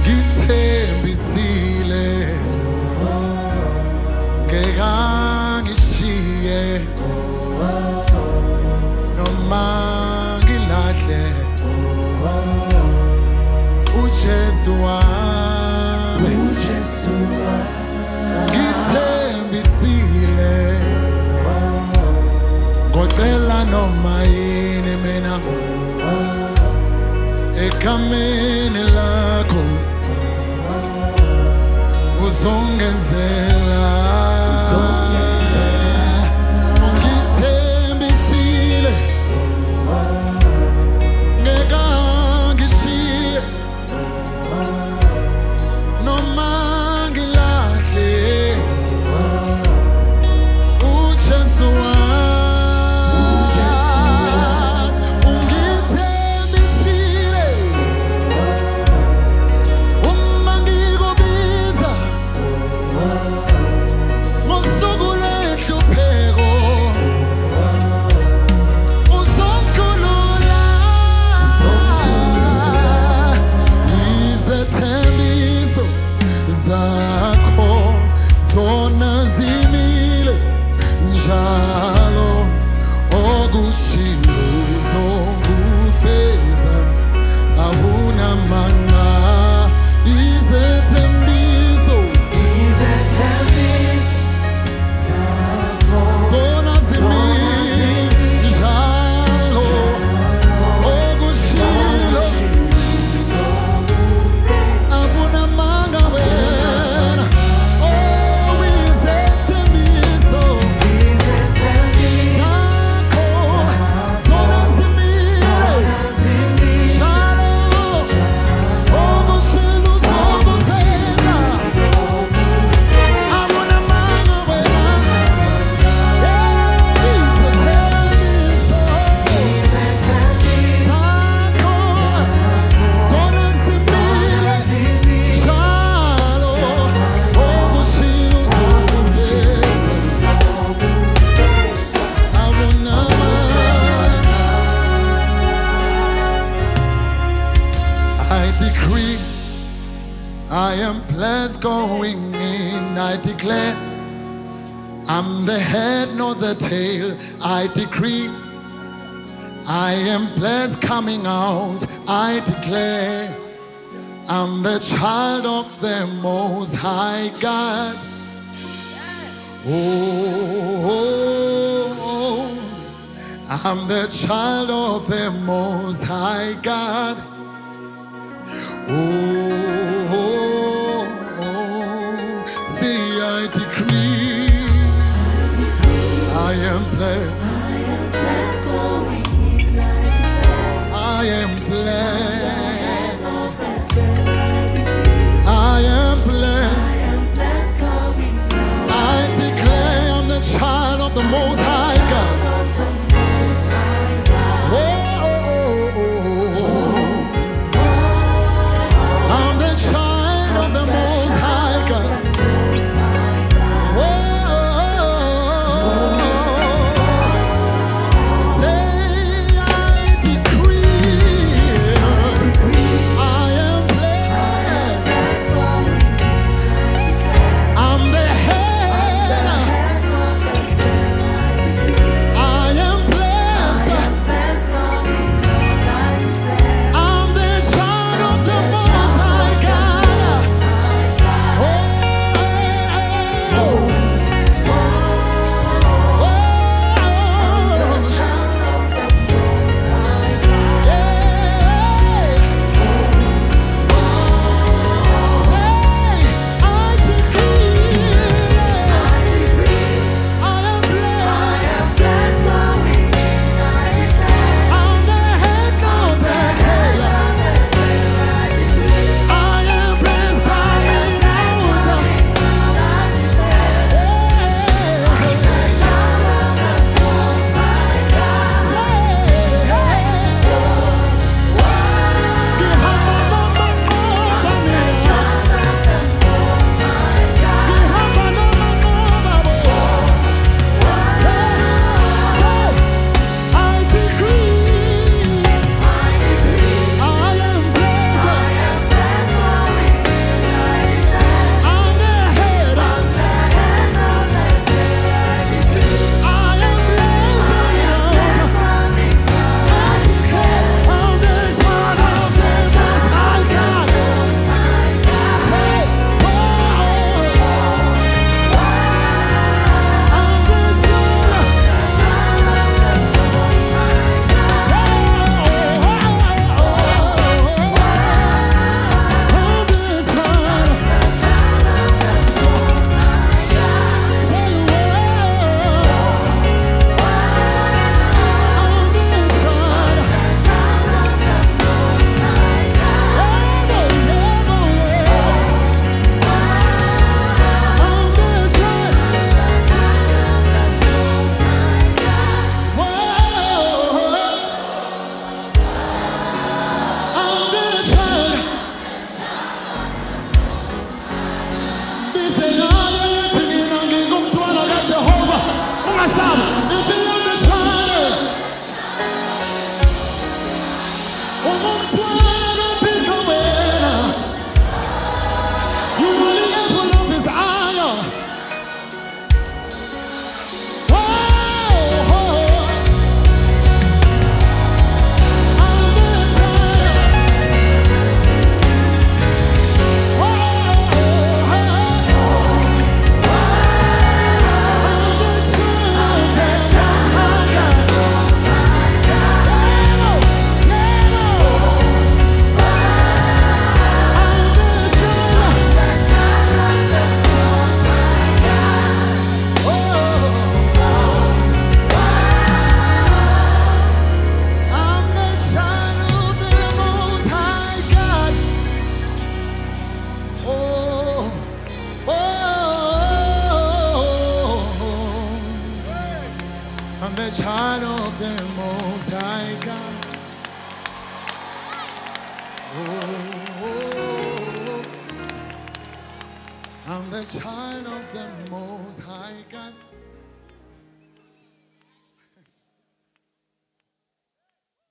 ngithembisile ngekangishiye noma ngilahle uJesu wami ngithembisile ngocela noma yini mina egameni lakho uzongenzela ngithembisile ngekangishiye noma ngilahle uJesu ungithembisile uma ngikubiza ngosuku lwenhlupheko uzongikhulula izethembiso zakho zona zimile njalo okushilo uzongufeza awunamanga izethembiso zona zimile njalo okushilo awunamanga wena izethembiso zakho zona zimile njalo okushilo uzongufeza awunamanga wena izethembiso zakho zona zimile njalo okushilo uzongufeza I decree I am blessed going in. I declare I'm the head, not the tail. I decree I am blessed coming out. I declare I'm the child of the Most High God. Oh, I'm the child of the Most High God. See, I decree I am blessed. I am blessed. I am blessed. I declare I'm the child of the Most High God. Oh, I'm the child of the Most High God.